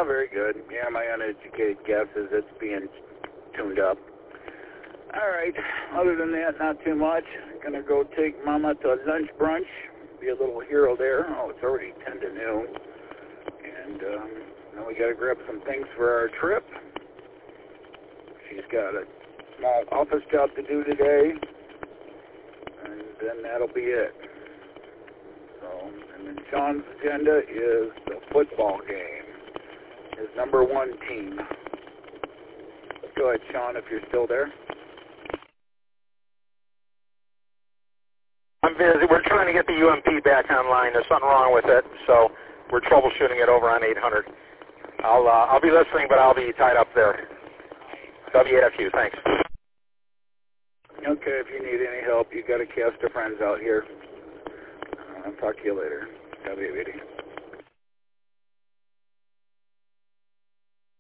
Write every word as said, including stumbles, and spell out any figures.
Oh, very good. Yeah, my uneducated guess is it's being tuned up. All right. Other than that, not too much. Gonna go take Mama to lunch brunch. Be a little hero there. Oh, it's already ten to noon. And um, now we gotta grab some things for our trip. She's got a small office job to do today, and then that'll be it. So, and then Sean's agenda is the football game. His number one team. Go ahead, Sean, if you're still there. I'm busy. We're trying to get the U M P back online. There's something wrong with it, so we're troubleshooting it over on eight hundred. I'll uh, I'll be listening, but I'll be tied up there. W eight F U, thanks. Okay, if you need any help, you got a cast of friends out here. Uh, I'll talk to you later. W eight eighty.